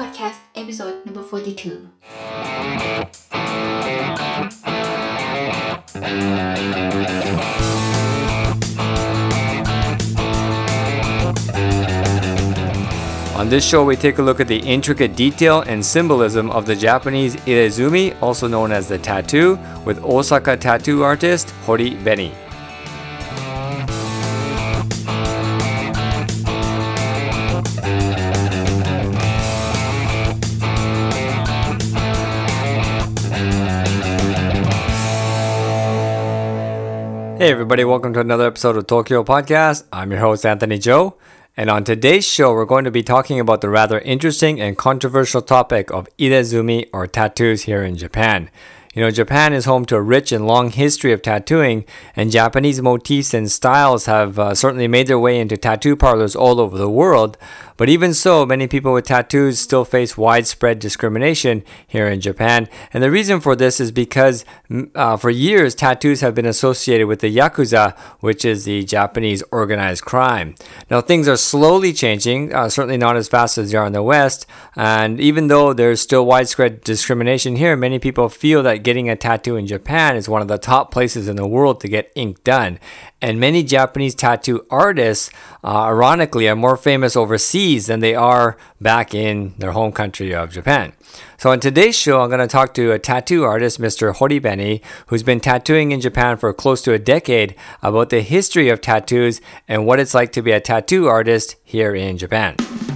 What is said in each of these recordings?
Podcast episode number 42. On this show, we take a look at the intricate detail and symbolism of the Japanese irezumi, also known as the tattoo, with Osaka tattoo artist Hori Beni. Hey everybody, welcome to another episode of Tokyo Podcast. I'm your host Anthony Joe, and on today's show we're going to be talking about the rather interesting and controversial topic of irezumi or tattoos here in Japan. You know, Japan is home to a rich and long history of tattooing, and Japanese motifs and styles have certainly made their way into tattoo parlors all over the world. But even so, many people with tattoos still face widespread discrimination here in Japan. And the reason for this is because for years, tattoos have been associated with the Yakuza, which is the Japanese organized crime. Now, things are slowly changing, certainly not as fast as they are in the West. And even though there's still widespread discrimination here, many people feel that getting a tattoo in Japan is one of the top places in the world to get ink done. And many Japanese tattoo artists, ironically, are more famous overseas than they are back in their home country of Japan. So on today's show, I'm going to talk to a tattoo artist, Mr. Hori Beni, who's been tattooing in Japan for close to a decade, about the history of tattoos and what it's like to be a tattoo artist here in Japan.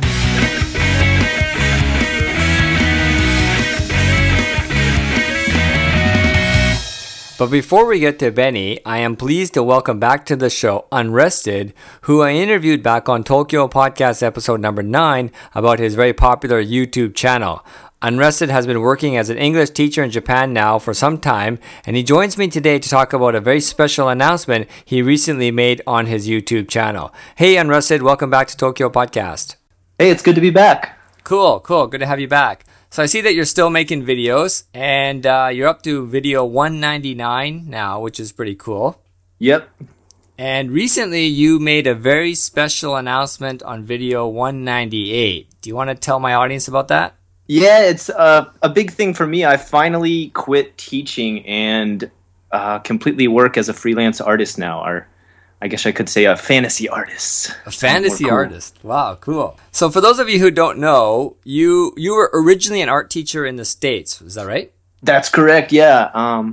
But before we get to Benny, I am pleased to welcome back to the show Unrested, who I interviewed back on Tokyo Podcast episode number 9 about his very popular YouTube channel. Unrested has been working as an English teacher in Japan now for some time, and he joins me today to talk about a very special announcement he recently made on his YouTube channel. Hey Unrested, welcome back to Tokyo Podcast. Hey, it's good to be back. Cool. Good to have you back. So I see that you're still making videos, and you're up to video 199 now, which is pretty cool. Yep. And recently you made a very special announcement on video 198. Do you want to tell my audience about that? Yeah, it's a big thing for me. I finally quit teaching and completely work as a freelance artist now, or I guess I could say a fantasy artist. A fantasy artist. Wow, cool. So for those of you who don't know, you were originally an art teacher in the States. Is that right? That's correct, yeah.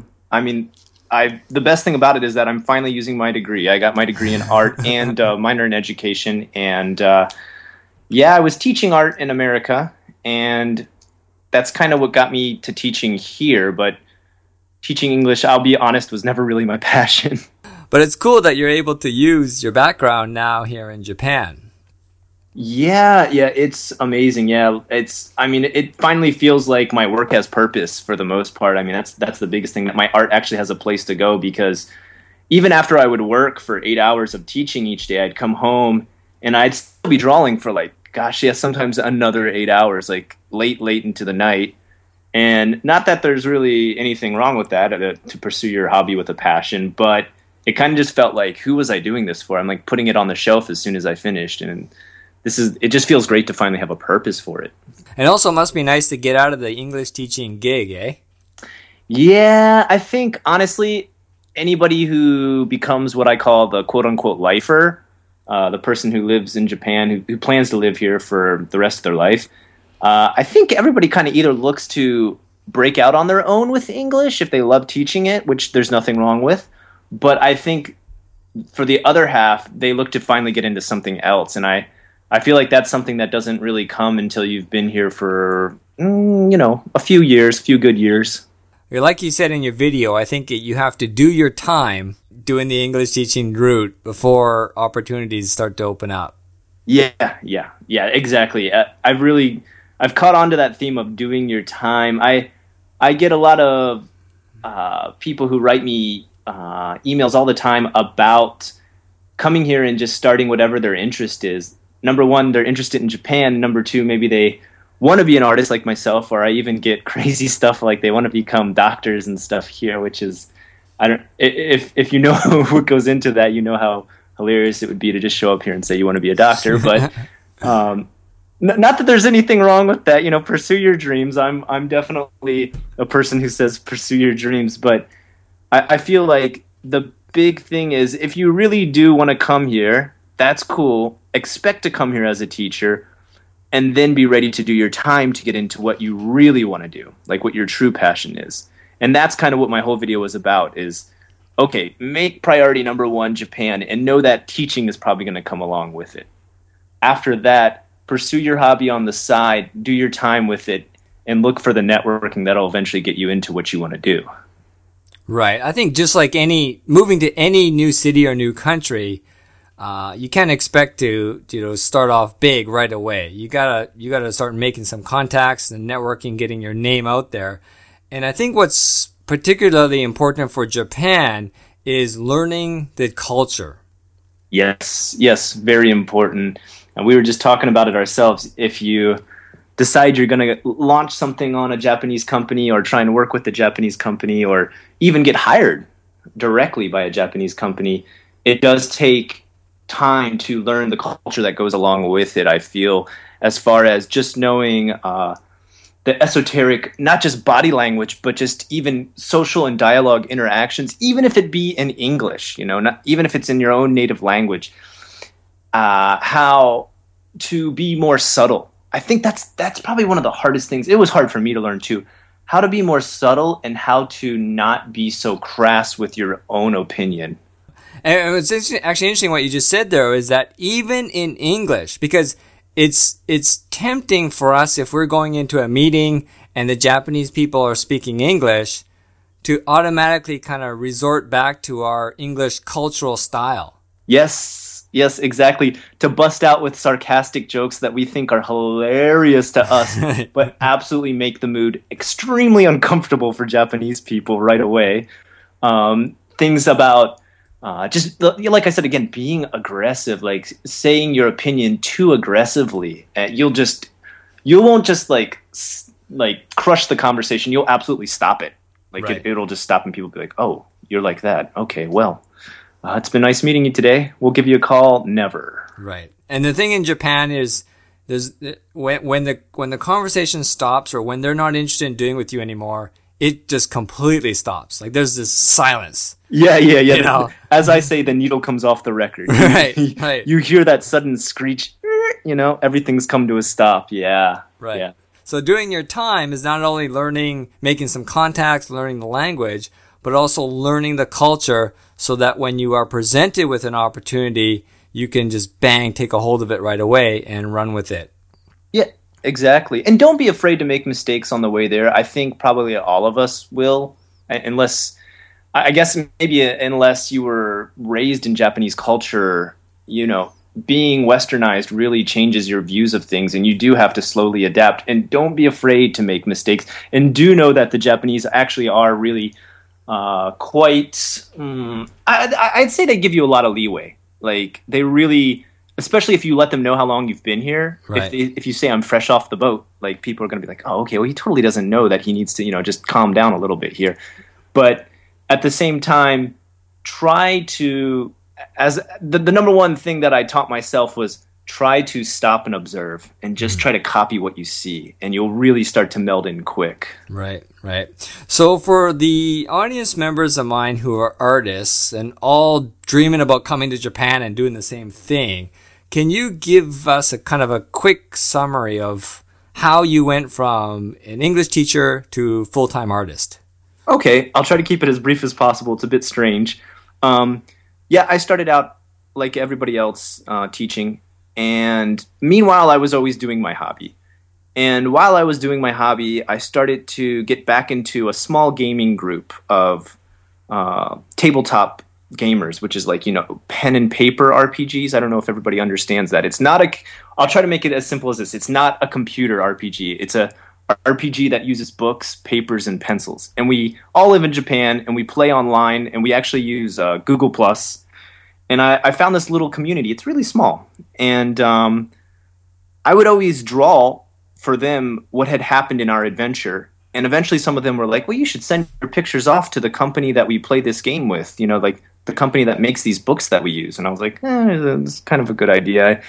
The best thing about it is that I'm finally using my degree. I got my degree in art and minor in education. And I was teaching art in America. And that's kind of what got me to teaching here. But teaching English, I'll be honest, was never really my passion. But it's cool that you're able to use your background now here in Japan. Yeah, it's amazing. Yeah, it finally feels like my work has purpose for the most part. I mean, that's the biggest thing, that my art actually has a place to go, because even after I would work for 8 hours of teaching each day, I'd come home and I'd still be drawing for sometimes another 8 hours, like late into the night. And not that there's really anything wrong with that, to pursue your hobby with a passion, but it kind of just felt like, who was I doing this for? I'm like putting it on the shelf as soon as I finished. And it just feels great to finally have a purpose for it. And also must be nice to get out of the English teaching gig, eh? Yeah, I think honestly, anybody who becomes what I call the quote unquote lifer, the person who lives in Japan, who plans to live here for the rest of their life, I think everybody kind of either looks to break out on their own with English if they love teaching it, which there's nothing wrong with. But I think for the other half, they look to finally get into something else. And I feel like that's something that doesn't really come until you've been here for, a few good years. Like you said in your video, I think you have to do your time doing the English teaching route before opportunities start to open up. Yeah, exactly. I've caught on to that theme of doing your time. I get a lot of people who write me emails all the time about coming here and just starting whatever their interest is. Number one, they're interested in Japan. Number two, maybe they want to be an artist like myself, or I even get crazy stuff like they want to become doctors and stuff here, which is, if you know what goes into that, you know how hilarious it would be to just show up here and say you want to be a doctor. But Not that there's anything wrong with that. Pursue your dreams. I'm definitely a person who says pursue your dreams, but I feel like the big thing is if you really do want to come here, that's cool. Expect to come here as a teacher, and then be ready to do your time to get into what you really want to do, like what your true passion is. And that's kind of what my whole video was about is, okay, make priority number one Japan, and know that teaching is probably going to come along with it. After that, pursue your hobby on the side, do your time with it, and look for the networking that'll eventually get you into what you want to do. Right. I think just like moving to any new city or new country, you can't expect to, start off big right away. You gotta start making some contacts and networking, getting your name out there. And I think what's particularly important for Japan is learning the culture. Yes, very important. And we were just talking about it ourselves. If you decide you're going to launch something on a Japanese company or try and work with a Japanese company or even get hired directly by a Japanese company, it does take time to learn the culture that goes along with it, I feel, as far as just knowing the esoteric, not just body language, but just even social and dialogue interactions, even if it be in English, not even if it's in your own native language, how to be more subtle. I think that's probably one of the hardest things. It was hard for me to learn too, how to be more subtle and how to not be so crass with your own opinion. And it's actually interesting what you just said there is that even in English, because it's tempting for us if we're going into a meeting and the Japanese people are speaking English to automatically kind of resort back to our English cultural style. Yes, exactly. To bust out with sarcastic jokes that we think are hilarious to us, but absolutely make the mood extremely uncomfortable for Japanese people right away. Things about just like I said again, being aggressive, like saying your opinion too aggressively, you won't just like crush the conversation. You'll absolutely stop it. Like right. It'll just stop, and people be like, "Oh, you're like that? Okay, well, it's been nice meeting you today. We'll give you a call." Never. Right. And the thing in Japan is, when the conversation stops, or when they're not interested in doing with you anymore, it just completely stops. Like there's this silence. Yeah. As I say, the needle comes off the record. Right. You hear that sudden screech. Everything's come to a stop. Yeah. Right. Yeah. So doing your time is not only making some contacts, learning the language, but also learning the culture so that when you are presented with an opportunity, you can just take a hold of it right away and run with it. Yeah, exactly. And don't be afraid to make mistakes on the way there. I think probably all of us will, unless you were raised in Japanese culture, being westernized really changes your views of things, and you do have to slowly adapt. And don't be afraid to make mistakes. And do know that the Japanese actually are really quite... I'd say they give you a lot of leeway. Like, they really... Especially if you let them know how long you've been here. Right. If you say, "I'm fresh off the boat," like, people are going to be like, "Oh, okay, well, he totally doesn't know that he needs to, just calm down a little bit here." But at the same time, try to... As the number one thing that I taught myself was try to stop and observe and just try to copy what you see, and you'll really start to meld in quick. Right. So for the audience members of mine who are artists and all dreaming about coming to Japan and doing the same thing, can you give us a kind of a quick summary of how you went from an English teacher to full-time artist? Okay, I'll try to keep it as brief as possible. It's a bit strange. I started out like everybody else teaching, and meanwhile I was always doing my hobby. And while I was doing my hobby, I started to get back into a small gaming group of tabletop gamers, which is like, pen and paper RPGs. I don't know if everybody understands that. I'll try to make it as simple as this. It's not a computer RPG. It's a RPG that uses books, papers, and pencils. And we all live in Japan, and we play online, and we actually use Google+. And I found this little community. It's really small. And I would always draw for them what had happened in our adventure. And eventually some of them were like, "Well, you should send your pictures off to the company that we play this game with, like the company that makes these books that we use." And I was like, it's kind of a good idea.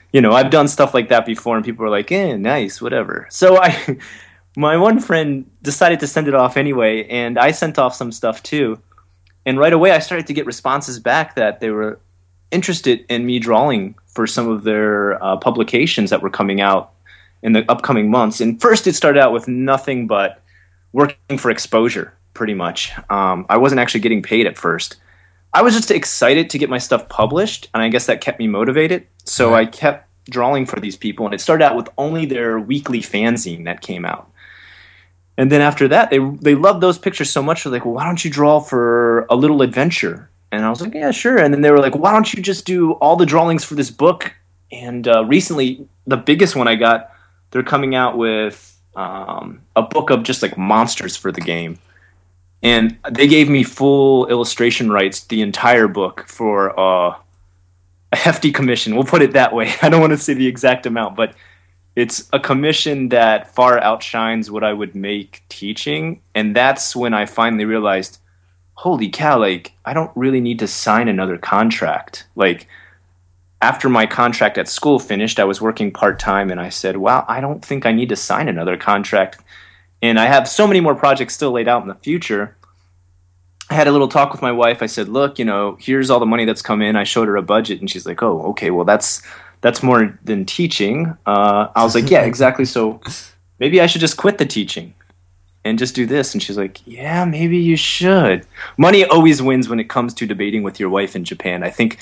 I've done stuff like that before, and people are like, nice, whatever. So my one friend decided to send it off anyway, and I sent off some stuff too. And right away, I started to get responses back that they were interested in me drawing for some of their publications that were coming out in the upcoming months. And first, it started out with nothing but working for exposure, pretty much. I wasn't actually getting paid at first. I was just excited to get my stuff published, and I guess that kept me motivated. So I kept drawing for these people, and it started out with only their weekly fanzine that came out. And then after that, they loved those pictures so much, they're like, well, why don't you draw for A Little Adventure? And I was like, yeah, sure. And then they were like, why don't you just do all the drawings for this book? And recently, the biggest one I got, they're coming out with a book of just like monsters for the game. And they gave me full illustration rights, the entire book, for a hefty commission. We'll put it that way. I don't want to say the exact amount, but it's a commission that far outshines what I would make teaching. And that's when I finally realized, holy cow, like, I don't really need to sign another contract. Like, after my contract at school finished, I was working part-time, and I said, wow, I don't think I need to sign another contract. And I have so many more projects still laid out in the future. I had a little talk with my wife. I said, look, here's all the money that's come in. I showed her a budget, and she's like, oh, okay, well, that's more than teaching. I was like, yeah, exactly. So maybe I should just quit the teaching and just do this. And she's like, yeah, maybe you should. Money always wins when it comes to debating with your wife in Japan. I think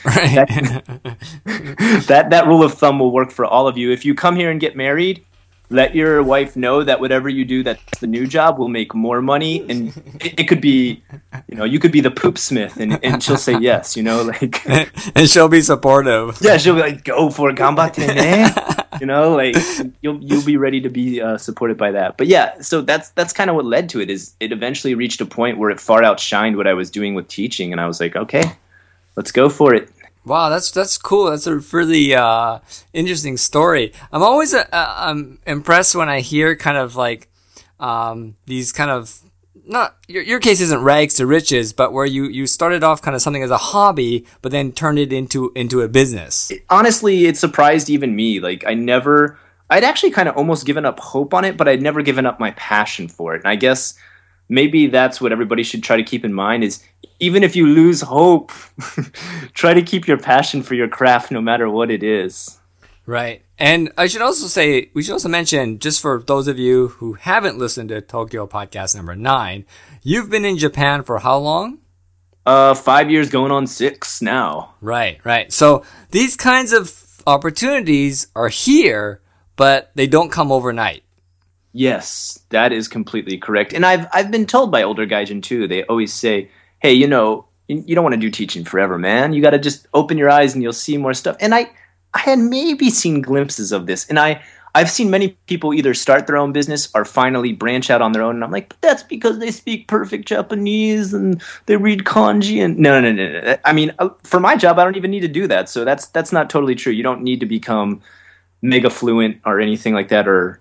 that rule of thumb will work for all of you. If you come here and get married, let your wife know that whatever you do, that's the new job, will make more money. And it could be, you could be the poop smith, and she'll say yes, like. And she'll be supportive. Yeah, she'll be like, go for it, ganbatte ne. Like, you'll be ready to be supported by that. But yeah, so that's kind of what led to it. Is it eventually reached a point where it far outshined what I was doing with teaching, and I was like, okay, let's go for it. Wow, that's cool. That's a really interesting story. I'm always I'm impressed when I hear kind of like these kind of, not your case isn't rags to riches, but where you started off kind of something as a hobby, but then turned it into a business. Honestly, it surprised even me. Like, I'd actually kind of almost given up hope on it, but I'd never given up my passion for it. And I guess maybe that's what everybody should try to keep in mind is, even if you lose hope, try to keep your passion for your craft no matter what it is. Right. And we should also mention, just for those of you who haven't listened to Tokyo Podcast number 9, you've been in Japan for how long? 5 years going on 6 now. Right. So these kinds of opportunities are here, but they don't come overnight. Yes, that is completely correct. And I've been told by older gaijin too, they always say, hey, you don't want to do teaching forever, man. You got to just open your eyes and you'll see more stuff. And I had maybe seen glimpses of this. And I've seen many people either start their own business or finally branch out on their own. And I'm like, but that's because they speak perfect Japanese and they read kanji. And no. I mean, for my job, I don't even need to do that. So that's not totally true. You don't need to become mega fluent or anything like that, or,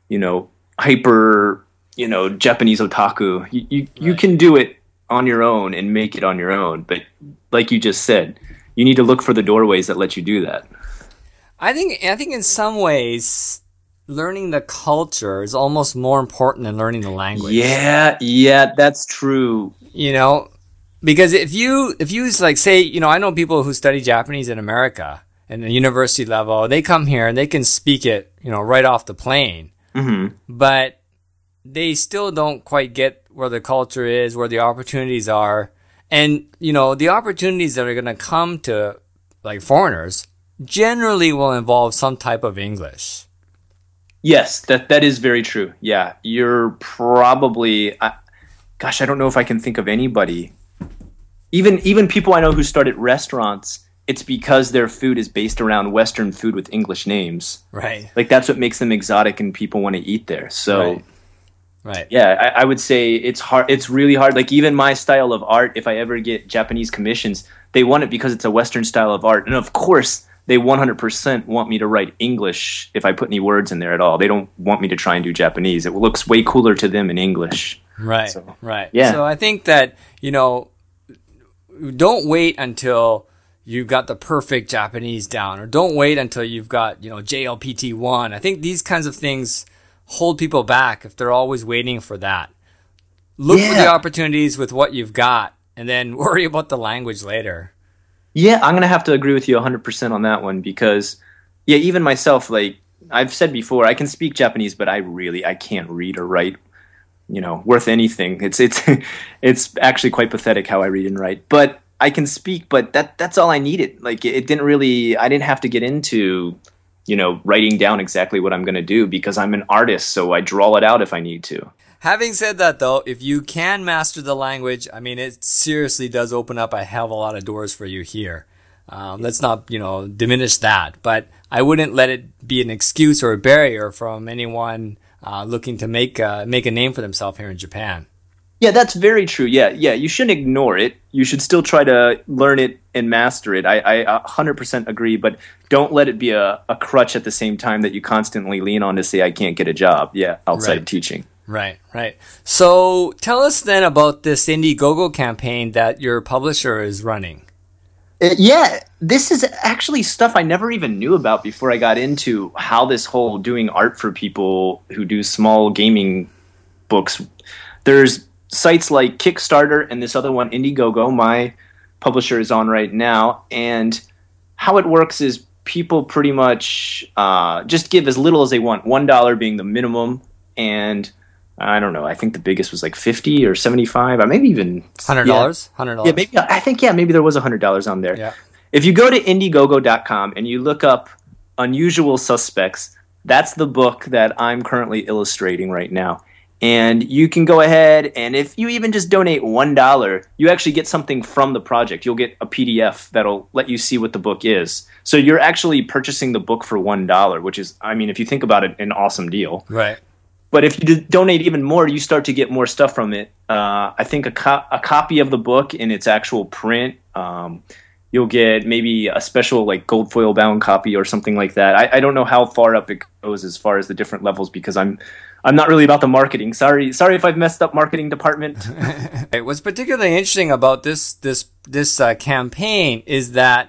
hyper, Japanese otaku. You can do it on your own and make it on your own. But like you just said, you need to look for the doorways that let you do that. I think in some ways, learning the culture is almost more important than learning the language. Yeah, that's true. Because if you like say, I know people who study Japanese in America and the university level, they come here and they can speak it, right off the plane. Mm-hmm. But they still don't quite get where the culture is, where the opportunities are. And, the opportunities that are going to come to like foreigners generally will involve some type of English. Yes, that is very true. Yeah, you're probably, I don't know if I can think of anybody. Even people I know who started restaurants, it's because their food is based around Western food with English names. Right. Like, that's what makes them exotic and people want to eat there. So, right. Yeah, I would say it's hard. It's really hard. Like, even my style of art, if I ever get Japanese commissions, they want it because it's a Western style of art. And of course, they 100% want me to write English if I put any words in there at all. They don't want me to try and do Japanese. It looks way cooler to them in English. Right, so, right. Yeah. So I think that, don't wait until, you've got the perfect Japanese down, or don't wait until you've got, JLPT1. I think these kinds of things hold people back if they're always waiting for that. Look for the opportunities with what you've got, and then worry about the language later. Yeah, I'm going to have to agree with you 100% on that one because, even myself, like I've said before, I can speak Japanese, but I can't read or write, worth anything. It's actually quite pathetic how I read and write. But I can speak, but that's all I needed. Like I didn't have to get into, writing down exactly what I'm going to do because I'm an artist, so I draw it out if I need to. Having said that, though, if you can master the language, I mean, it seriously does open up a hell of a lot of doors for you here. Let's not, diminish that. But I wouldn't let it be an excuse or a barrier from anyone looking to make a name for themselves here in Japan. Yeah, that's very true. Yeah, you shouldn't ignore it. You should still try to learn it and master it. I 100% agree, but don't let it be a crutch at the same time that you constantly lean on to say, I can't get a job, outside of teaching. Right. So tell us then about this Indiegogo campaign that your publisher is running. This is actually stuff I never even knew about before I got into how this whole doing art for people who do small gaming books. There's sites like Kickstarter and this other one, Indiegogo, my publisher is on right now. And how it works is people pretty much just give as little as they want, $1 being the minimum, and I don't know. I think the biggest was like 50 or 75, or maybe even $100. $100. Yeah, maybe there was $100 on there. Yeah. If you go to Indiegogo.com and you look up Unusual Suspects, that's the book that I'm currently illustrating right now. And you can go ahead, and if you even just donate $1, you actually get something from the project. You'll get a PDF that'll let you see what the book is. So you're actually purchasing the book for $1, which is, I mean, if you think about it, an awesome deal. Right. But if you donate even more, you start to get more stuff from it. I think a copy of the book in its actual print. You'll get maybe a special like gold foil bound copy or something like that. I don't know how far up it goes as far as the different levels because I'm not really about the marketing. Sorry if I've messed up marketing department. What's particularly interesting about this campaign is that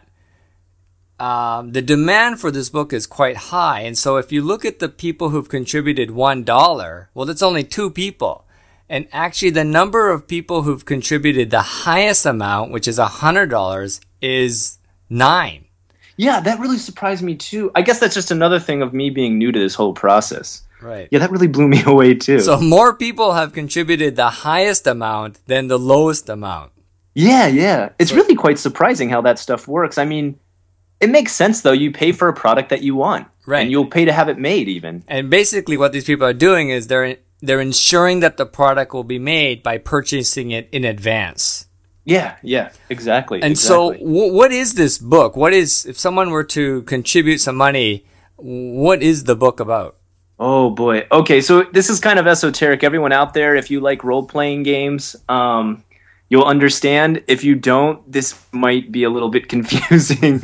the demand for this book is quite high. And so if you look at the people who've contributed $1, well, that's only 2 people. And actually the number of people who've contributed the highest amount, which is $100, is 9. Yeah, that really surprised me too. I guess that's just another thing of me being new to this whole process. Right. Yeah, that really blew me away too. So more people have contributed the highest amount than the lowest amount. Yeah. It's really quite surprising how that stuff works. I mean, it makes sense, though. You pay for a product that you want. Right. And you'll pay to have it made, even. And basically what these people are doing is they're ensuring that the product will be made by purchasing it in advance. Yeah, exactly. And so what is this book? If someone were to contribute some money, what is the book about? Oh, boy. Okay, so this is kind of esoteric. Everyone out there, if you like role-playing games, you'll understand. If you don't, this might be a little bit confusing.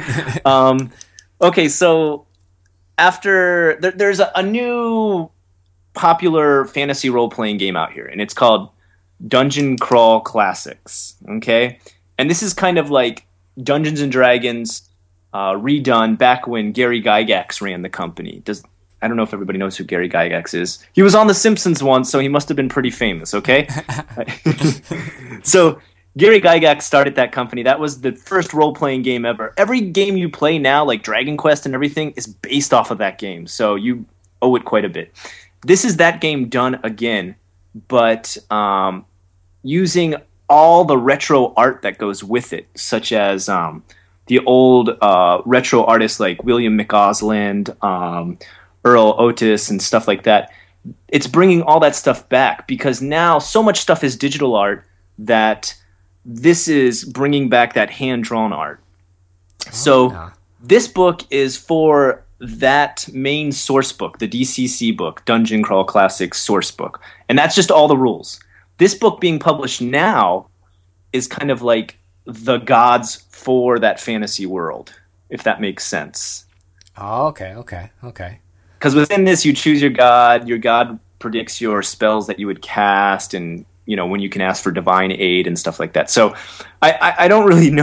Okay, so after there's a new popular fantasy role-playing game out here, and it's called Dungeon Crawl Classics. Okay, and this is kind of like Dungeons and Dragons redone back when Gary Gygax ran the company. I don't know if everybody knows who Gary Gygax is. He was on The Simpsons once, so he must have been pretty famous, okay? So Gary Gygax started that company. That was the first role-playing game ever. Every game you play now, like Dragon Quest and everything, is based off of that game. So you owe it quite a bit. This is that game done again, but using all the retro art that goes with it, such as the old retro artists like William McCausland, Earl Otis, and stuff like that. It's bringing all that stuff back because now so much stuff is digital art that this is bringing back that hand-drawn art. This book is for that main source book, the DCC book, Dungeon Crawl Classics source book. And that's just all the rules. This book being published now is kind of like the gods for that fantasy world, if that makes sense. Oh, okay. Because within this, you choose your god. Your god predicts your spells that you would cast, and when you can ask for divine aid and stuff like that. So, I don't really know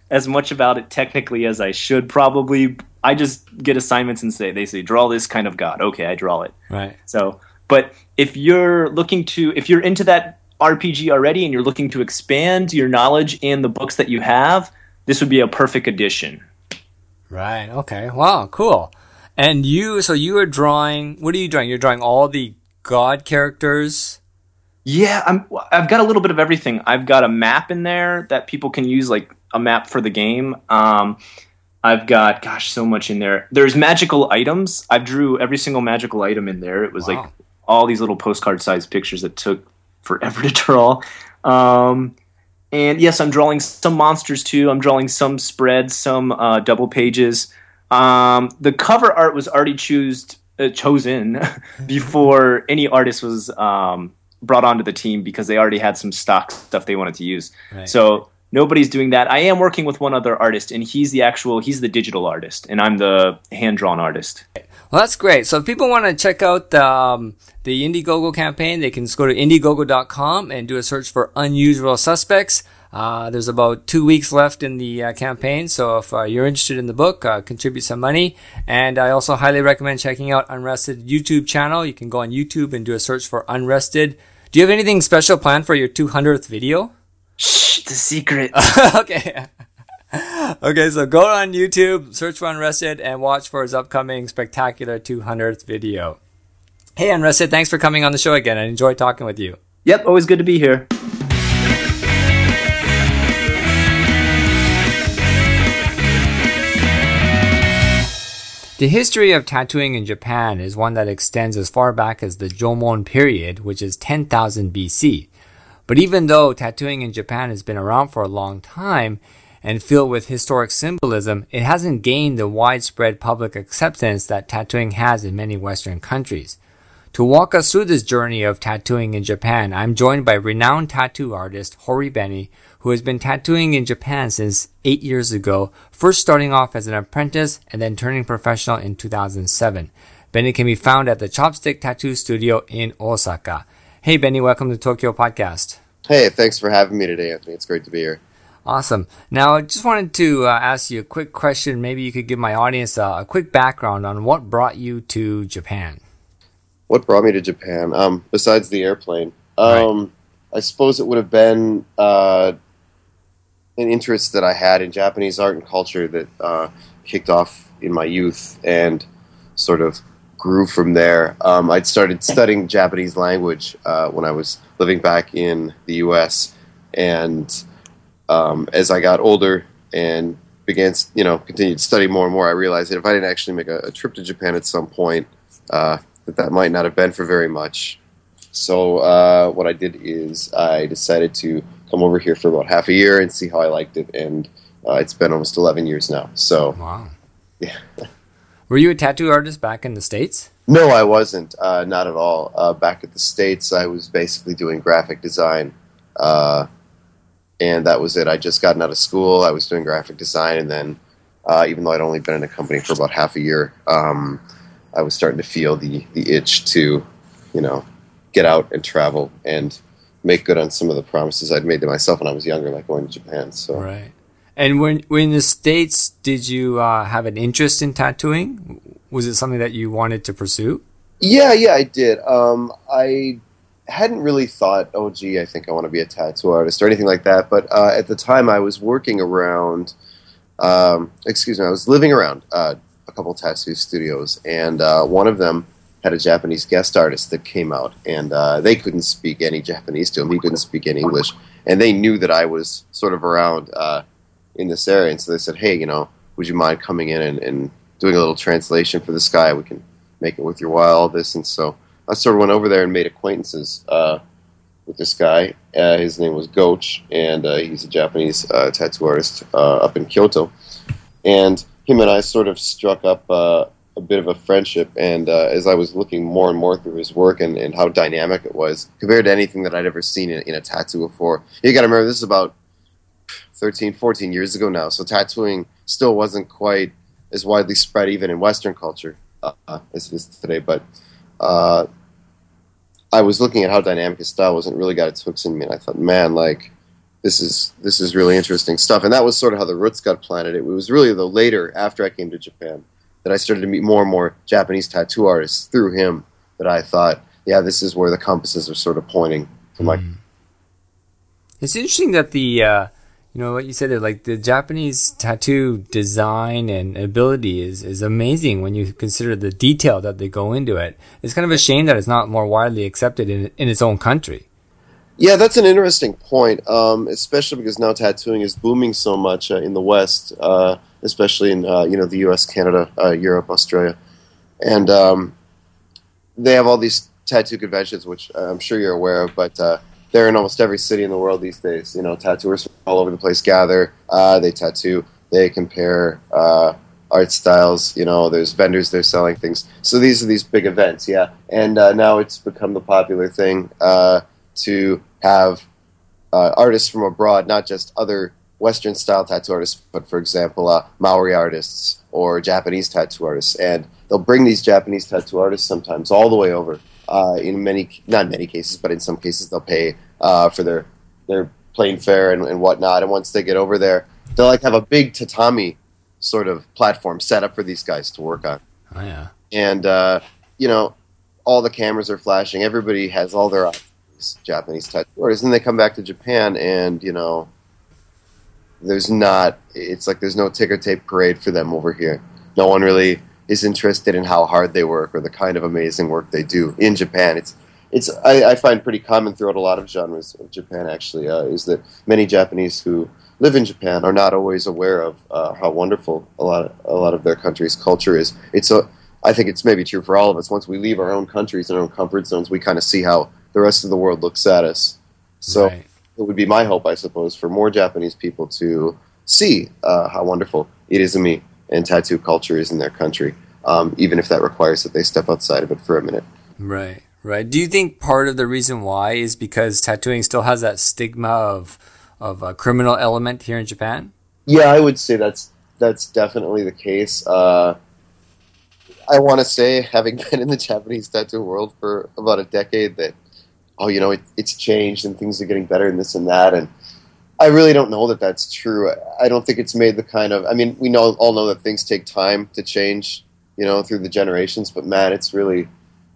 as much about it technically as I should probably. I just get assignments and they say, draw this kind of god. Okay, I draw it. Right. So, but if you're into that RPG already and you're looking to expand your knowledge in the books that you have, this would be a perfect addition. Right. Okay. Wow. Cool. And you are drawing, what are you drawing? You're drawing all the god characters? Yeah, I've got a little bit of everything. I've got a map in there that people can use, like a map for the game. I've got, so much in there. There's magical items. I drew every single magical item in there. It was like all these little postcard-sized pictures that took forever to draw. And yes, I'm drawing some monsters too. I'm drawing some spreads, some double pages. The cover art was already chosen before any artist was brought onto the team because they already had some stock stuff they wanted to use. Right. So nobody's doing that. I am working with one other artist, and he's the digital artist, and I'm the hand-drawn artist. Well, that's great. So if people want to check out the Indiegogo campaign, they can just go to Indiegogo.com and do a search for Unusual Suspects. There's about 2 weeks left in the campaign, so if you're interested in the book, contribute some money. And I also highly recommend checking out Unrested YouTube channel. You can go on YouTube and do a search for Unrested. Do you have anything special planned for your 200th video? Shh, it's a secret. Okay. Okay, so go on YouTube, search for Unrested, and watch for his upcoming spectacular 200th video. Hey, Unrested, thanks for coming on the show again. I enjoyed talking with you. Yep, always good to be here. The history of tattooing in Japan is one that extends as far back as the Jomon period, which is 10,000 BC. But even though tattooing in Japan has been around for a long time and filled with historic symbolism, it hasn't gained the widespread public acceptance that tattooing has in many Western countries. To walk us through this journey of tattooing in Japan, I'm joined by renowned tattoo artist Hori Benny, who has been tattooing in Japan since 8 years ago, first starting off as an apprentice and then turning professional in 2007. Benny can be found at the Chopstick Tattoo Studio in Osaka. Hey Benny, welcome to Tokyo Podcast. Hey, thanks for having me today, Anthony. It's great to be here. Awesome. Now, I just wanted to ask you a quick question. Maybe you could give my audience a quick background on what brought you to Japan. What brought me to Japan? Besides the airplane, Right. I suppose it would have been an interest that I had in Japanese art and culture that kicked off in my youth and sort of grew from there. I'd started studying Japanese language when I was living back in the U.S. and as I got older and began, continued to study more and more, I realized that if I didn't actually make a trip to Japan at some point, that might not have been for very much. So what I did is I decided to come over here for about half a year and see how I liked it, and it's been almost 11 years now. So, Wow. Yeah. Were you a tattoo artist back in the States? No, I wasn't. Not at all. Back at the States, I was basically doing graphic design, and that was it. I'd just gotten out of school. I was doing graphic design, and then even though I'd only been in a company for about half a year, I was starting to feel the itch to, get out and travel and make good on some of the promises I'd made to myself when I was younger, like going to Japan. So. Right. And when in the States, did you have an interest in tattooing? Was it something that you wanted to pursue? Yeah, I did. I hadn't really thought, I think I want to be a tattoo artist or anything like that. But at the time, I was working around, I was living around a couple tattoo studios, and one of them had a Japanese guest artist that came out, and they couldn't speak any Japanese to him. He couldn't speak any English, and they knew that I was sort of around in this area, and so they said, hey, would you mind coming in and doing a little translation for this guy? We can make it worth your while, all this. And so I sort of went over there and made acquaintances with this guy. His name was Goch, and he's a Japanese tattoo artist up in Kyoto. And him and I sort of struck up a bit of a friendship, and as I was looking more and more through his work and how dynamic it was, compared to anything that I'd ever seen in a tattoo before. You got to remember, this is about 13, 14 years ago now, so tattooing still wasn't quite as widely spread even in Western culture as it is today, but I was looking at how dynamic his style was, and it really got its hooks in me, and I thought, man, this is really interesting stuff. And that was sort of how the roots got planted. It was really the later, after I came to Japan, that I started to meet more and more Japanese tattoo artists through him, that I thought, yeah, this is where the compasses are sort of pointing to my... It's interesting that what you said there, like the Japanese tattoo design and ability is amazing when you consider the detail that they go into it. It's kind of a shame that it's not more widely accepted in its own country. Yeah, that's an interesting point, especially because now tattooing is booming so much in the West, especially in the U.S., Canada, Europe, Australia, and they have all these tattoo conventions, which I'm sure you're aware of, but they're in almost every city in the world these days. Tattooers from all over the place gather, they tattoo, they compare art styles. There's vendors there selling things. So these are these big events, yeah, and now it's become the popular thing to have artists from abroad, not just other Western-style tattoo artists, but, for example, Maori artists or Japanese tattoo artists. And they'll bring these Japanese tattoo artists sometimes all the way over. Not many cases, but in some cases they'll pay for their plane fare and whatnot. And once they get over there, they'll have a big tatami sort of platform set up for these guys to work on. Oh, yeah. And, all the cameras are flashing. Everybody has all their eyes. Japanese tattoo artists, and they come back to Japan, and there's no ticker tape parade for them over here. No one really is interested in how hard they work or the kind of amazing work they do in Japan. I find pretty common throughout a lot of genres of Japan, actually, is that many Japanese who live in Japan are not always aware of how wonderful a lot of their country's culture is. I think it's maybe true for all of us. Once we leave our own countries and our own comfort zones, we kind of see how the rest of the world looks at us. So It would be my hope, I suppose, for more Japanese people to see how wonderful Irezumi and tattoo culture is in their country, even if that requires that they step outside of it for a minute. Right. Do you think part of the reason why is because tattooing still has that stigma of a criminal element here in Japan? Yeah, I would say that's definitely the case. I want to say, having been in the Japanese tattoo world for about a decade, that it's changed and things are getting better and this and that, and I really don't know that that's true. I don't think it's made the kind of... we all know that things take time to change, through the generations, but man, it's really...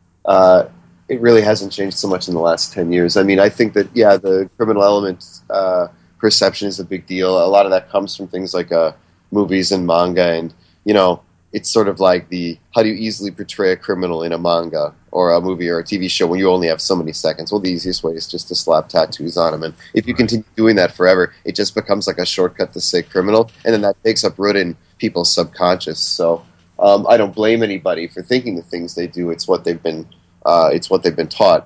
it really hasn't changed so much in the last 10 years. I think that, yeah, the criminal element perception is a big deal. A lot of that comes from things like movies and manga, and, it's sort of like how do you easily portray a criminal in a manga or a movie or a TV show when you only have so many seconds? Well, the easiest way is just to slap tattoos on them. And if you continue doing that forever, it just becomes like a shortcut to say criminal. And then that takes up root in people's subconscious. So I don't blame anybody for thinking the things they do. It's what they've been taught.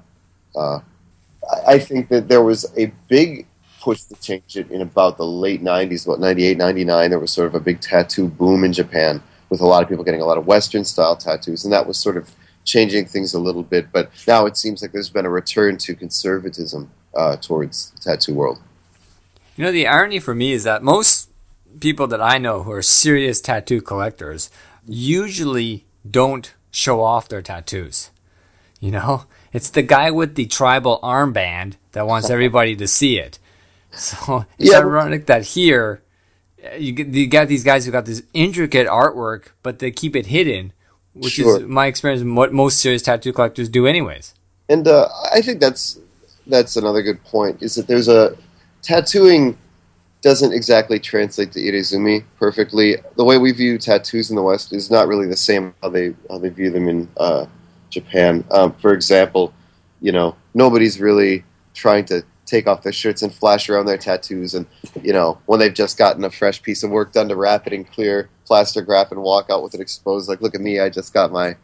I think that there was a big push to change it in about the late 90s, about 98, 99. There was sort of a big tattoo boom in Japan, with a lot of people getting a lot of Western-style tattoos, and that was sort of changing things a little bit. But now it seems like there's been a return to conservatism towards the tattoo world. The irony for me is that most people that I know who are serious tattoo collectors usually don't show off their tattoos. It's the guy with the tribal armband that wants everybody to see it. So it's ironic that here... You got these guys who got this intricate artwork, but they keep it hidden, which is my experience what most serious tattoo collectors do anyways. And I think that's another good point, is that tattooing doesn't exactly translate to Irezumi perfectly. The way we view tattoos in the West is not really the same how they view them in Japan. For example, nobody's really trying to take off their shirts and flash around their tattoos, and when they've just gotten a fresh piece of work done, to wrap it in clear plaster graph and walk out with it exposed, like, look at me, I just got my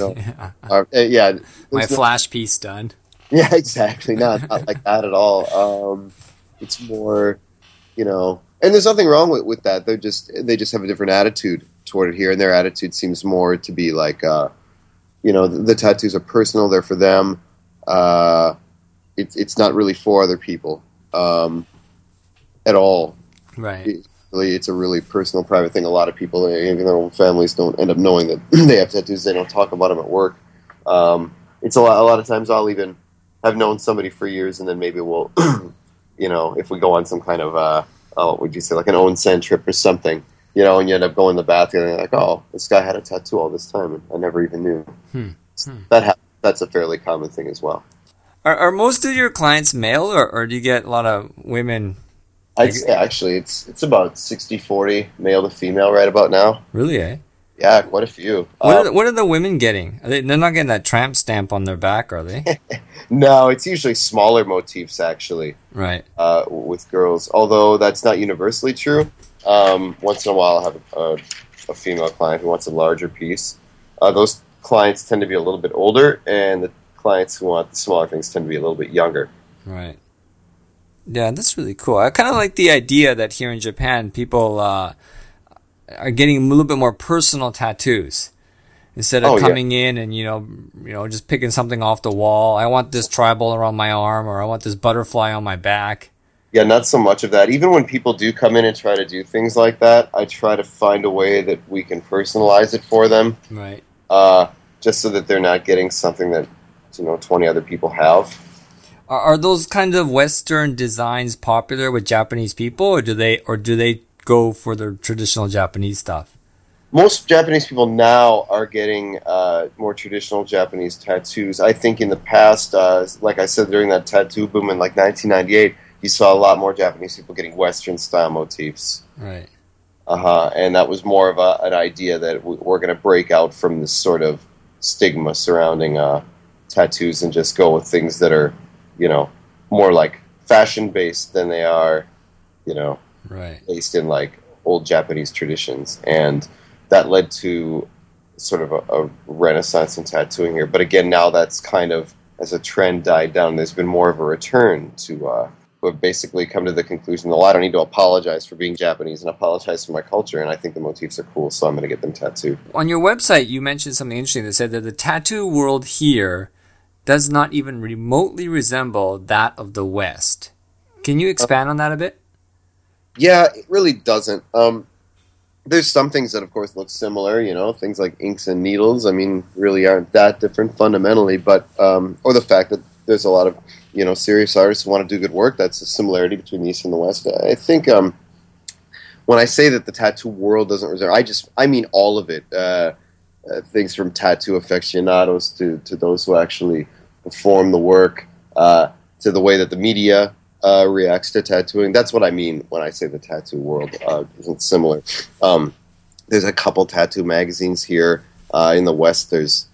my flash piece done. Yeah, exactly. Not like that at all. It's more, and there's nothing wrong with that. They just have a different attitude toward it here, and their attitude seems more to be like the tattoos are personal, they're for them. It's not really for other people at all. Right. It's a really personal, private thing. A lot of people, even their own families, don't end up knowing that they have tattoos. They don't talk about them at work. It's a lot of times I'll even have known somebody for years, and then maybe we'll if we go on some kind of what would you say, like an onsen trip or something, and you end up going to the bathroom and you're like, oh, this guy had a tattoo all this time and I never even knew. That's a fairly common thing as well. Are most of your clients male, or do you get a lot of women? I'd say actually it's about 60-40 male to female right about now. Really, eh? Yeah, quite a few. What are the women getting? They're not getting that tramp stamp on their back, are they? No, it's usually smaller motifs, actually. Right. With girls, although that's not universally true. Once in a while, I'll have a female client who wants a larger piece. Those clients tend to be a little bit older, and the clients who want the smaller things tend to be a little bit younger. Right. Yeah, that's really cool. I kind of like the idea that here in Japan, people are getting a little bit more personal tattoos instead of coming in and just picking something off the wall. I want this tribal around my arm, or I want this butterfly on my back. Yeah, not so much of that. Even when people do come in and try to do things like that, I try to find a way that we can personalize it for them. Right. Just so that they're not getting something that 20 other people have. Are those kind of Western designs popular with Japanese people, or do they go for the traditional Japanese stuff? Most Japanese people now are getting more traditional Japanese tattoos. I think in the past, like I said, during that tattoo boom in like 1998, you saw a lot more Japanese people getting Western style motifs. Right. And that was more of an idea that we're going to break out from this sort of stigma surrounding tattoos and just go with things that are, more like fashion based than they are, right, based in like old Japanese traditions. And that led to sort of a renaissance in tattooing here. But again, now that's kind of, as a trend died down, there's been more of a return to who have basically come to the conclusion that, I don't need to apologize for being Japanese and apologize for my culture, and I think the motifs are cool, so I'm going to get them tattooed. On your website, you mentioned something interesting that said that the tattoo world here does not even remotely resemble that of the West. Can you expand on that a bit? Yeah, it really doesn't. There's some things that, of course, look similar, things like inks and needles, really aren't that different fundamentally, but, or the fact that there's a lot of, serious artists who want to do good work. That's a similarity between the East and the West. I think when I say that the tattoo world doesn't resemble, I mean all of it. Things from tattoo aficionados to those who actually perform the work, to the way that the media reacts to tattooing. That's what I mean when I say the tattoo world isn't similar. There's a couple tattoo magazines here. In the West, there's,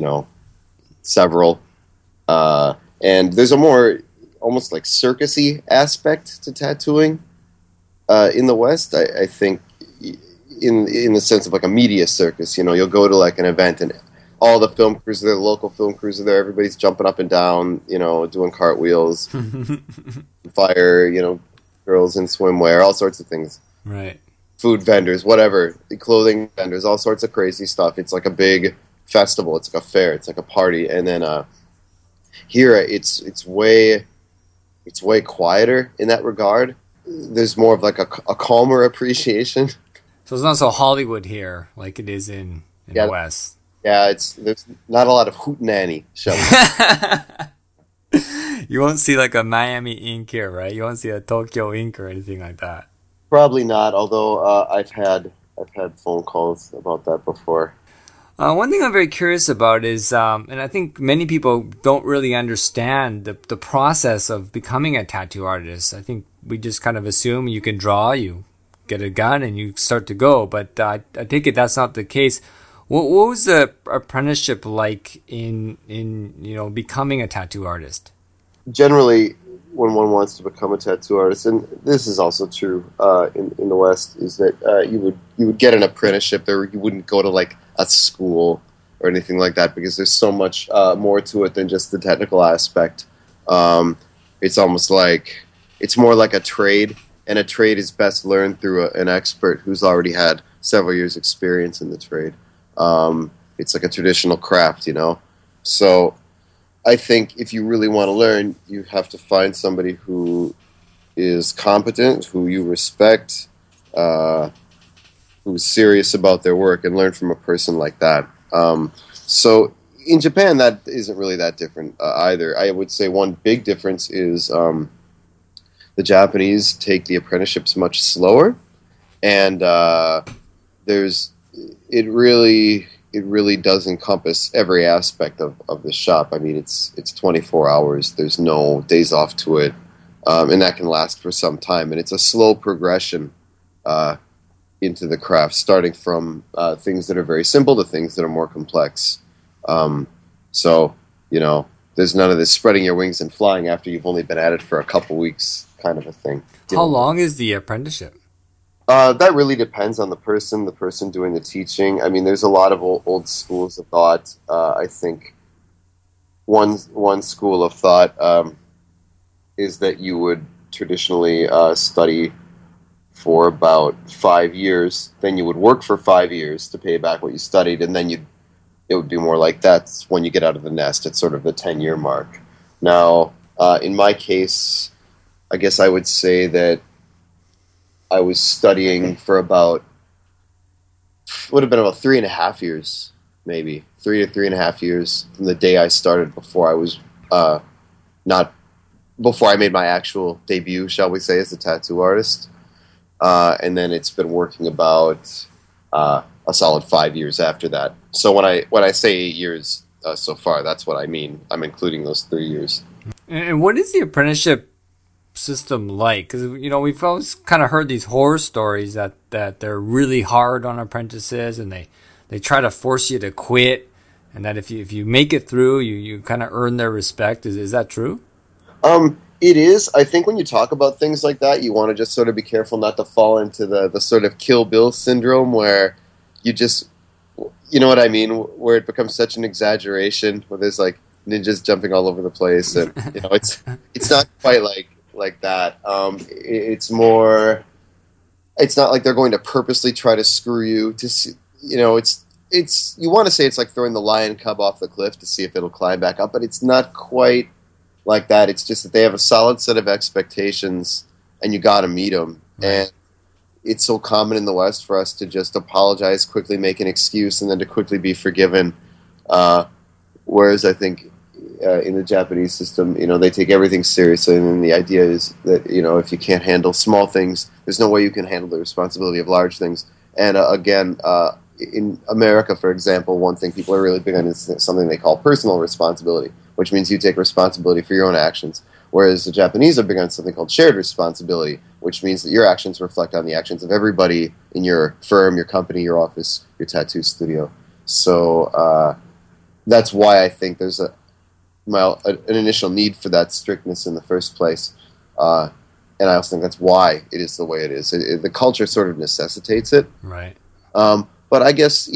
several. And there's a more almost like circus-y aspect to tattooing in the West. I think in the sense of like a media circus, you'll go to like an event and all the film crews are there, the local film crews are there, everybody's jumping up and down, doing cartwheels, fire, girls in swimwear, all sorts of things. Right. Food vendors, whatever, clothing vendors, all sorts of crazy stuff. It's like a big festival, it's like a fair, it's like a party. And then here it's way quieter in that regard. There's more of like a calmer appreciation. So it's not so Hollywood here like it is in the West. Yeah, there's not a lot of hootenanny showing. You won't see like a Miami Ink here, right? You won't see a Tokyo Ink or anything like that. Probably not, although I've had phone calls about that before. One thing I'm very curious about is, and I think many people don't really understand the process of becoming a tattoo artist. I think we just kind of assume you can draw, you get a gun, and you start to go. But I take it that's not the case. What was the apprenticeship like in becoming a tattoo artist? Generally, when one wants to become a tattoo artist, and this is also true in the West, is that you would get an apprenticeship there. You wouldn't go to like a school or anything like that because there's so much more to it than just the technical aspect. It's almost like it's more like a trade, and a trade is best learned through an expert who's already had several years' experience in the trade. It's like a traditional craft, So I think if you really want to learn, you have to find somebody who is competent, who you respect, who's serious about their work, and learn from a person like that. So in Japan, that isn't really that different either. I would say one big difference is the Japanese take the apprenticeships much slower, and it really does encompass every aspect of the shop. I mean, it's 24 hours. There's no days off to it, and that can last for some time. And it's a slow progression into the craft, starting from things that are very simple to things that are more complex. So, there's none of this spreading your wings and flying after you've only been at it for a couple weeks kind of a thing. How long is the apprenticeship? That really depends on the person doing the teaching. I mean, there's a lot of old schools of thought. I think one school of thought is that you would traditionally study for about 5 years, then you would work for 5 years to pay back what you studied, and then it would be more like that's when you get out of the nest at sort of the 10-year mark. Now, in my case, I guess I would say that I was studying for would have been about 3.5 years, maybe 3 to 3.5 years from the day I started before I made my actual debut, shall we say, as a tattoo artist. And then it's been working about a solid 5 years after that. So when I say 8 years so far, that's what I mean. I'm including those 3 years. And what is the apprenticeship system like? Because we've always kind of heard these horror stories that they're really hard on apprentices, and they try to force you to quit, and that if you make it through, you kind of earn their respect. Is that true? It is. I think when you talk about things like that, you want to just sort of be careful not to fall into the sort of Kill Bill syndrome where you just, you know what I mean, where it becomes such an exaggeration, where there's like ninjas jumping all over the place, and it's not quite like that. It's more. It's not like they're going to purposely try to screw you to see. It's you want to say it's like throwing the lion cub off the cliff to see if it'll climb back up, but it's not quite like that. It's just that they have a solid set of expectations, and you got to meet them. Right. And it's so common in the West for us to just apologize, quickly make an excuse, and then to quickly be forgiven. Whereas I think in the Japanese system, they take everything seriously, and then the idea is that if you can't handle small things, there's no way you can handle the responsibility of large things. And again, in America, for example, one thing people are really big on is something they call personal responsibility, which means you take responsibility for your own actions. Whereas the Japanese are big on something called shared responsibility, which means that your actions reflect on the actions of everybody in your firm, your company, your office, your tattoo studio. So that's why I think there's an initial need for that strictness in the first place. And I also think that's why it is the way it is. The culture sort of necessitates it. Right. But I guess,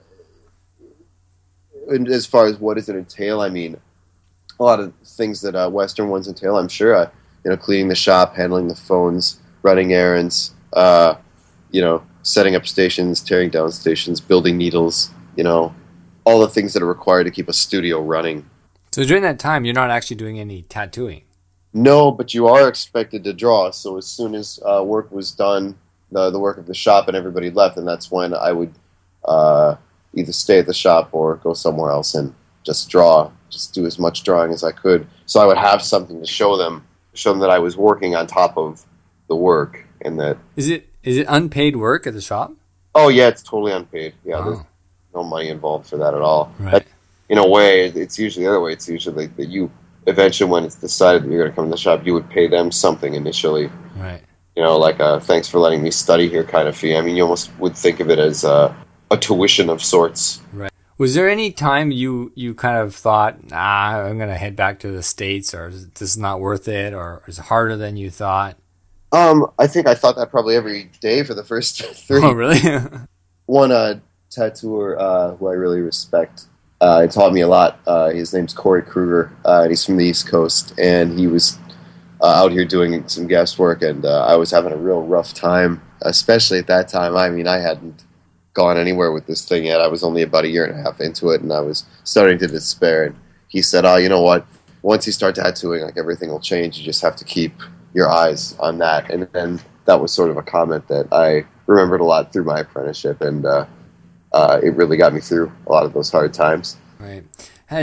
as far as what does it entail, I mean, a lot of things that Western ones entail, I'm sure, cleaning the shop, handling the phones, running errands, setting up stations, tearing down stations, building needles, all the things that are required to keep a studio running. So during that time, you're not actually doing any tattooing? No, but you are expected to draw. So as soon as work was done, the work of the shop, and everybody left, and that's when I would either stay at the shop or go somewhere else and just draw, just do as much drawing as I could. So I would have something to show them that I was working on top of the work, and that is it unpaid work at the shop? Oh yeah, it's totally unpaid. Yeah, oh. There's no money involved for that at all. Right. In a way, it's usually the other way. It's usually that you eventually, when it's decided that you're going to come to the shop, you would pay them something initially. Right. Like a thanks for letting me study here kind of fee. I mean, you almost would think of it as a tuition of sorts. Right. Was there any time you kind of thought, I'm going to head back to the States, or this is not worth it, or is it harder than you thought? I think I thought that probably every day for the first 3. Oh, really? One tattooer who I really respect, he taught me a lot. His name's Corey Kruger, and he's from the East Coast, and he was out here doing some guest work, and I was having a real rough time, especially at that time. I mean, I hadn't gone anywhere with this thing yet. I was only about 1.5 years into it, and I was starting to despair. And he said, you know what? Once you start tattooing, like, everything will change. You just have to keep your eyes on that. And then that was sort of a comment that I remembered a lot through my apprenticeship, and it really got me through a lot of those hard times. Right.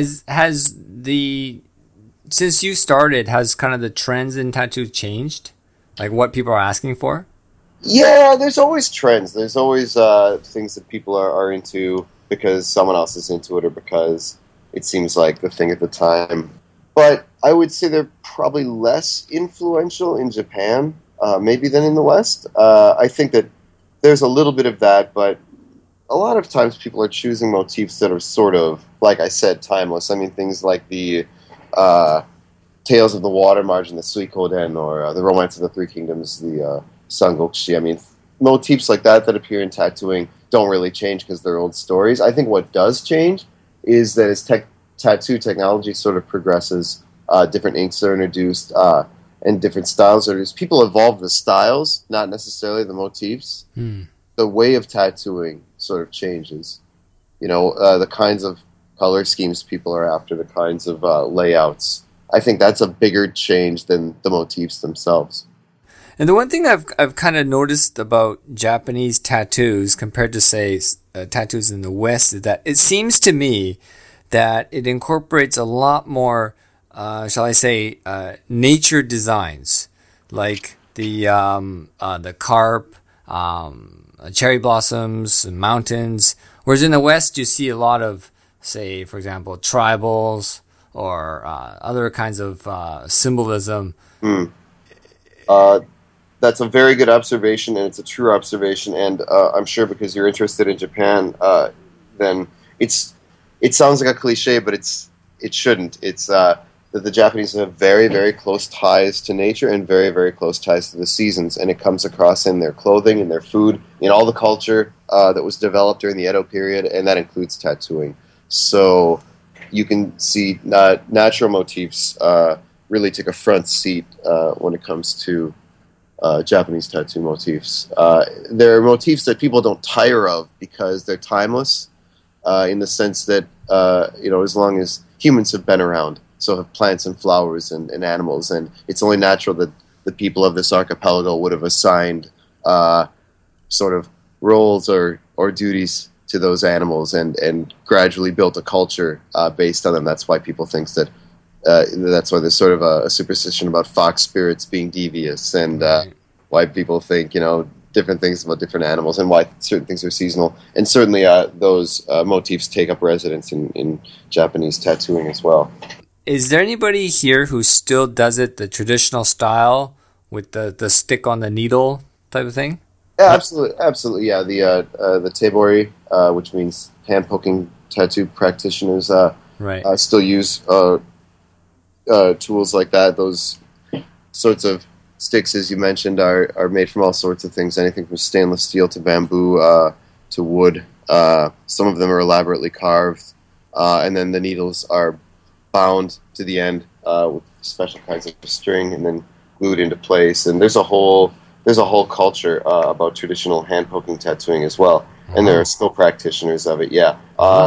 Since you started, has kind of the trends in tattoo changed? Like what people are asking for? Yeah, there's always trends. There's always things that people are into because someone else is into it or because it seems like the thing at the time. But I would say they're probably less influential in Japan, maybe than in the West. I think that there's a little bit of that, but a lot of times people are choosing motifs that are sort of, like I said, timeless. I mean, things like the Tales of the Water Margin, the Suikoden, or the Romance of the Three Kingdoms, the Sangokshi. I mean, motifs like that appear in tattooing don't really change because they're old stories. I think what does change is that as tattoo technology sort of progresses, different inks are introduced, and different styles are introduced. People evolve the styles, not necessarily the motifs. The way of tattooing sort of changes. You know, the kinds of color schemes people are after, the kinds of layouts. I think that's a bigger change than the motifs themselves. And the one thing I've kind of noticed about Japanese tattoos compared to, say, tattoos in the West is that it seems to me that it incorporates a lot more, shall I say, nature designs, like the carp, cherry blossoms, and mountains. Whereas in the West, you see a lot of, say, for example, tribals or other kinds of symbolism. That's a very good observation, and it's a true observation. And I'm sure because you're interested in Japan, then it sounds like a cliche, but it shouldn't. It's that the Japanese have very, very close ties to nature and very, very close ties to the seasons, and it comes across in their clothing, in their food, in all the culture that was developed during the Edo period, and that includes tattooing. So you can see natural motifs really take a front seat when it comes to Japanese tattoo motifs. There are motifs that people don't tire of because they're timeless, in the sense that as long as humans have been around, so have plants and flowers and animals, and it's only natural that the people of this archipelago would have assigned sort of roles or duties to those animals and gradually built a culture based on them. That's why people think that that's why there's sort of a superstition about fox spirits being devious, and why people think different things about different animals, and why certain things are seasonal. And certainly those motifs take up residence in Japanese tattooing as well. Is there anybody here who still does it the traditional style with the stick on the needle type of thing? Yeah, absolutely. Yeah, the teibori, which means hand poking tattoo practitioners, still use tools like that. Those sorts of sticks, as you mentioned, are made from all sorts of things, anything from stainless steel to bamboo to wood. Some of them are elaborately carved, and then the needles are bound to the end with special kinds of string and then glued into place. And there's a whole culture about traditional hand poking tattooing as well, and there are still practitioners of it. Yeah,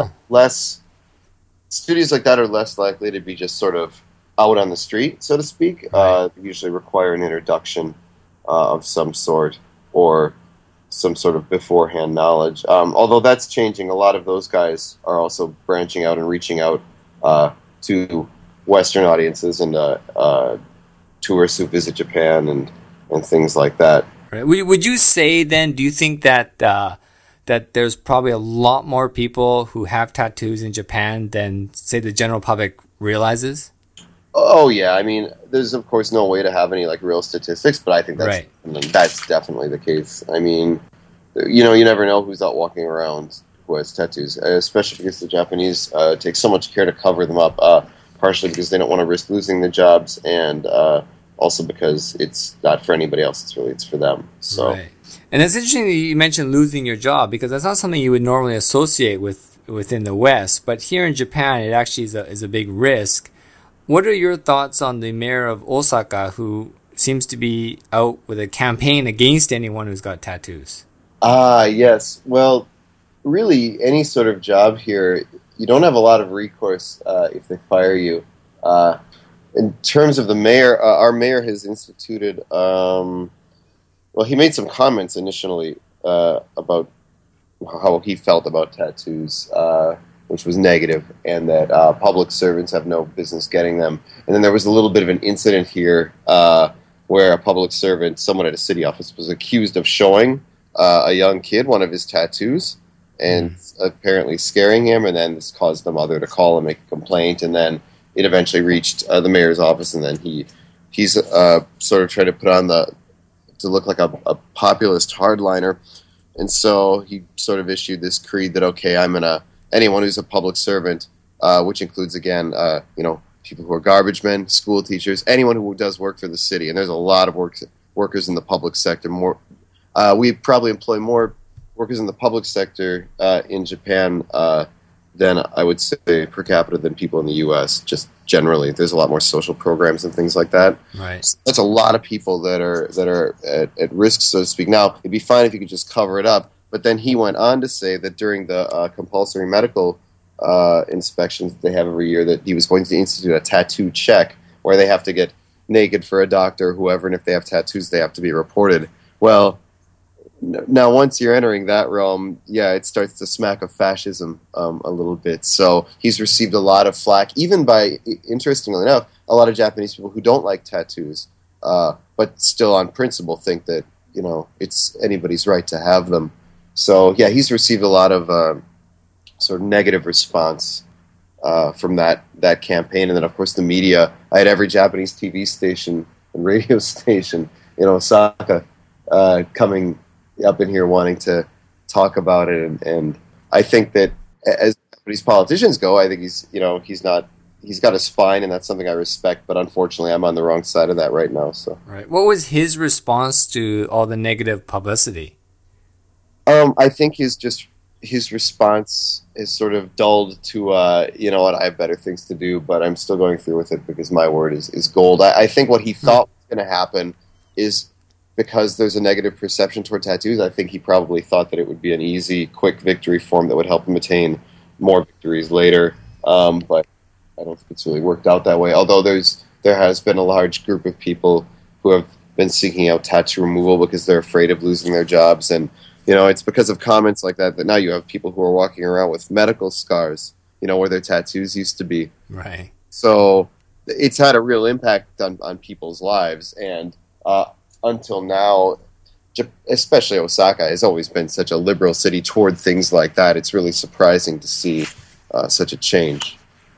studios like that are less likely to be just sort of out on the street, so to speak. They usually require an introduction of some sort or some sort of beforehand knowledge. Although that's changing. A lot of those guys are also branching out and reaching out to Western audiences and tourists who visit Japan and things like that. Right. Would you say then, do you think that that there's probably a lot more people who have tattoos in Japan than, say, the general public realizes? Oh, yeah. I mean, there's, of course, no way to have any, real statistics, but I think that's definitely the case. I mean, you never know who's out walking around who has tattoos, especially because the Japanese take so much care to cover them up, partially because they don't want to risk losing their jobs, and also because it's not for anybody else, it's for them. So. Right. And it's interesting that you mentioned losing your job, because that's not something you would normally associate within the West, but here in Japan, it actually is a big risk. What are your thoughts on the mayor of Osaka, who seems to be out with a campaign against anyone who's got tattoos? Yes. Well, really, any sort of job here, you don't have a lot of recourse if they fire you. In terms of the mayor, our mayor has instituted... he made some comments initially about how he felt about tattoos, which was negative, and that public servants have no business getting them. And then there was a little bit of an incident here where a public servant, someone at a city office, was accused of showing a young kid one of his tattoos and apparently scaring him, and then this caused the mother to call and make a complaint, and then it eventually reached the mayor's office, and then he's sort of trying to put on to look like a populist hardliner, and so he sort of issued this creed that, okay, anyone who's a public servant, which includes, again, people who are garbage men, school teachers, anyone who does work for the city, and there's a lot of workers in the public sector. We probably employ more workers in the public sector in Japan than I would say per capita than people in the U.S. Just generally, there's a lot more social programs and things like that. Right. So that's a lot of people that are at risk, so to speak. Now, it'd be fine if you could just cover it up, but then he went on to say that during the compulsory medical inspections that they have every year, that he was going to institute a tattoo check where they have to get naked for a doctor or whoever, and if they have tattoos, they have to be reported. Well, now once you're entering that realm, it starts to smack of fascism a little bit. So he's received a lot of flack, even by, interestingly enough, a lot of Japanese people who don't like tattoos, but still on principle think that, it's anybody's right to have them. So, he's received a lot of sort of negative response from that campaign. And then, of course, the media. I had every Japanese TV station and radio station in Osaka coming up in here wanting to talk about it. And I think that as Japanese politicians go, I think he's got a spine, and that's something I respect. But unfortunately, I'm on the wrong side of that right now. So, right. What was his response to all the negative publicity? I think his response is sort of dulled to, what, I have better things to do, but I'm still going through with it because my word is gold. I think what he thought was going to happen is, because there's a negative perception toward tattoos, I think he probably thought that it would be an easy, quick victory for him that would help him attain more victories later. But I don't think it's really worked out that way. Although there has been a large group of people who have been seeking out tattoo removal because they're afraid of losing their jobs, and it's because of comments like that now you have people who are walking around with medical scars, where their tattoos used to be. Right. So it's had a real impact on people's lives, and until now, especially Osaka has always been such a liberal city toward things like that. It's really surprising to see such a change.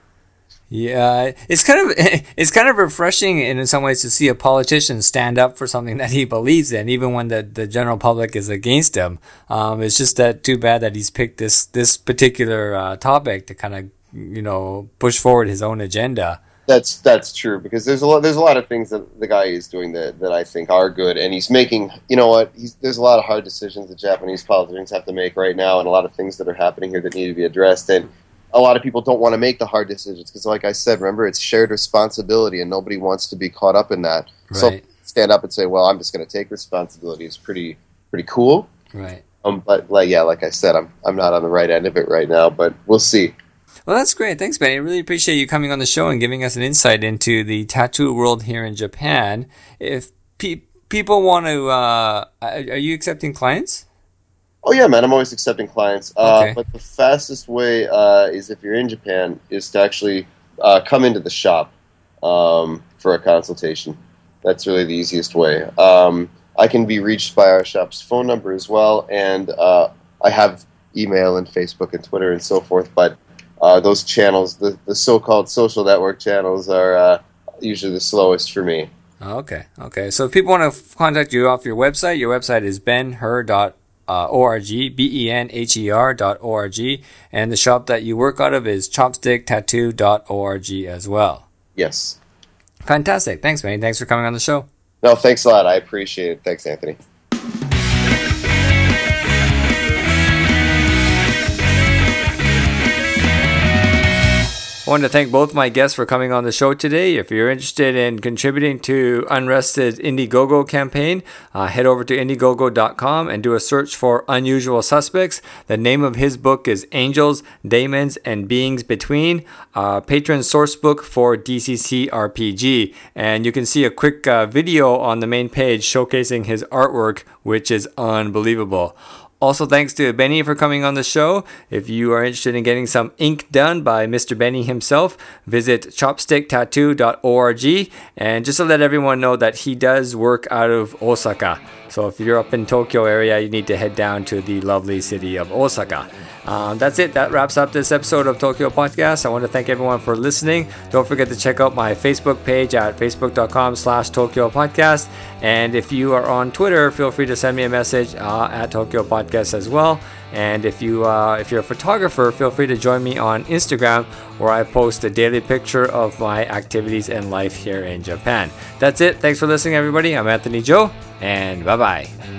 Yeah, it's kind of refreshing in some ways to see a politician stand up for something that he believes in, even when the general public is against him. It's just too bad that he's picked this particular topic to kind of push forward his own agenda. That's true, because there's a lot of things that the guy is doing that I think are good, and he's making, there's a lot of hard decisions that Japanese politicians have to make right now, and a lot of things that are happening here that need to be addressed, and a lot of people don't want to make the hard decisions because, like I said, remember, it's shared responsibility, and nobody wants to be caught up in that. Right. So stand up and say, well, I'm just going to take responsibility. It's pretty cool. Right. But like I said, I'm not on the right end of it right now, but we'll see. Well, that's great. Thanks, Benny. I really appreciate you coming on the show and giving us an insight into the tattoo world here in Japan. If people want to, are you accepting clients? Oh yeah, man, I'm always accepting clients. Okay. But the fastest way is, if you're in Japan, is to actually come into the shop for a consultation. That's really the easiest way. I can be reached by our shop's phone number as well, and I have email and Facebook and Twitter and so forth, but those channels, the so-called social network channels, are usually the slowest for me. Okay. So if people want to contact you off your website is benher.org, benher.org, and the shop that you work out of is chopsticktattoo.org as well. Yes. Fantastic. Thanks, man. Thanks for coming on the show. No, thanks a lot. I appreciate it. Thanks, Anthony. I want to thank both my guests for coming on the show today. If you're interested in contributing to Unrested's Indiegogo campaign, head over to Indiegogo.com and do a search for Unusual Suspects. The name of his book is Angels, Daemons, and Beings Between, patron source book for DCC RPG. And you can see a quick video on the main page showcasing his artwork, which is unbelievable. Also, thanks to Benny for coming on the show. If you are interested in getting some ink done by Mr. Benny himself, visit chopsticktattoo.org. And just to let everyone know that he does work out of Osaka. So if you're up in Tokyo area, you need to head down to the lovely city of Osaka. That's it. That wraps up this episode of Tokyo Podcast. I want to thank everyone for listening. Don't forget to check out my Facebook page at facebook.com/Tokyo Podcast. And if you are on Twitter, feel free to send me a message at Tokyo Podcast as well. And if you're a photographer, feel free to join me on Instagram, where I post a daily picture of my activities and life here in Japan. That's it. Thanks for listening, everybody. I'm Anthony Joe, and bye-bye.